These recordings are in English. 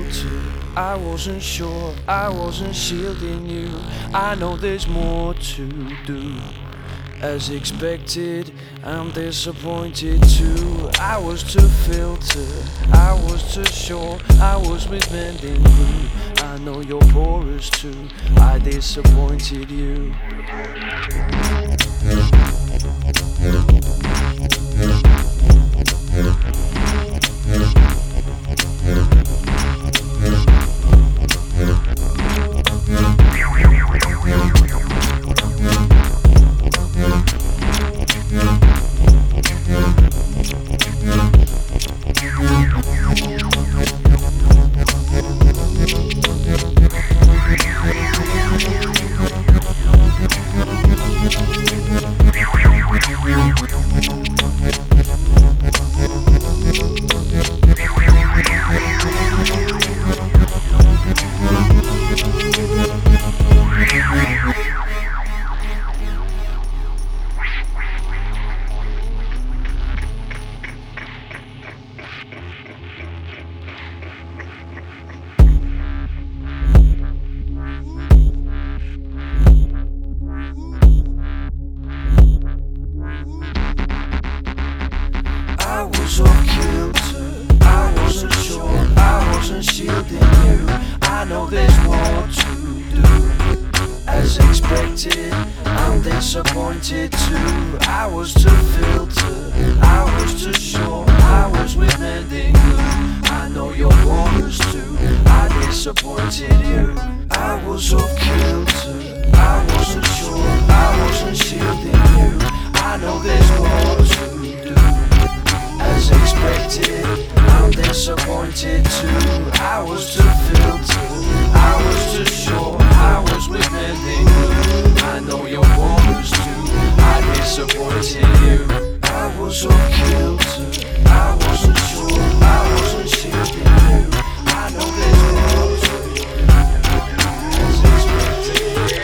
filter. I wasn't sure, I wasn't shielding you. I know there's more to do. As expected, I'm disappointed too. I was too filtered, I was too sure, I was with mending glue. I know you're porous too, I disappointed you. I was off kilter, I wasn't sure, I wasn't shielding you. I know there's more to do. As expected, I'm disappointed too. I was too filtered, I was too sure, I was with mending glue. I know you're porous too, I disappointed you. I was off kilter, I wasn't sure, I wasn't shielding you. I know there's more to do. As expected, I'm disappointed too. I was too filtered, I was too sure, I was with mending glue. I know you're porous too, I disappointed you. I was off kilter, I wasn't sure, I wasn't shielding you. I know there's more to do. As expected,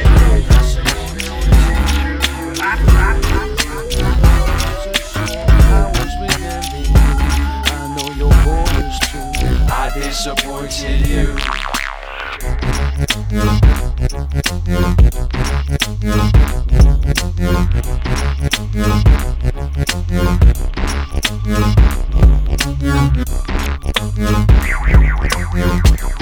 I was with mending glue. I know you're porous too, I disappointed you. Wow.